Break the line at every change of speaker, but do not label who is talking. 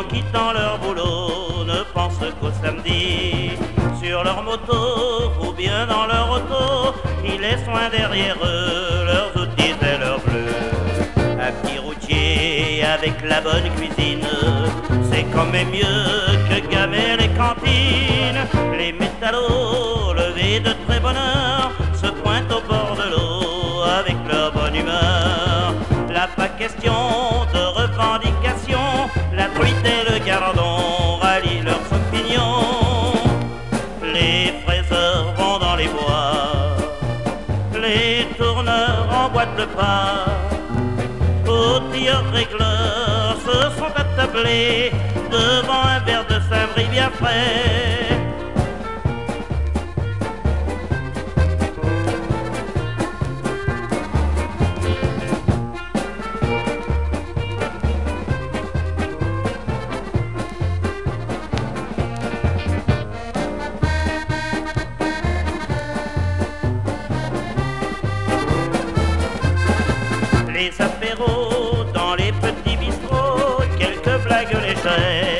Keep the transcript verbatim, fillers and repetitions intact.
quittant leur boulot, ne pensent qu'au samedi. Sur leur moto ou bien dans leur auto, ils laissent loin derrière eux leurs outils et leurs bleus. Un petit routier avec la bonne cuisine, c'est quand même mieux que gaver les cantines. Les métallos levés de très bonne heure se pointent au bord de l'eau avec leur bonne humeur. Là pas question de revendication, la truite et le gardon rallient leurs opinions. Les fraiseurs vont dans les bois, les tourneurs emboîtent le pas, outilleurs régleurs se sont attablés devant un verre de Saint-Brie bien frais. Les apéros dans les petits bistrots, quelques blagues légères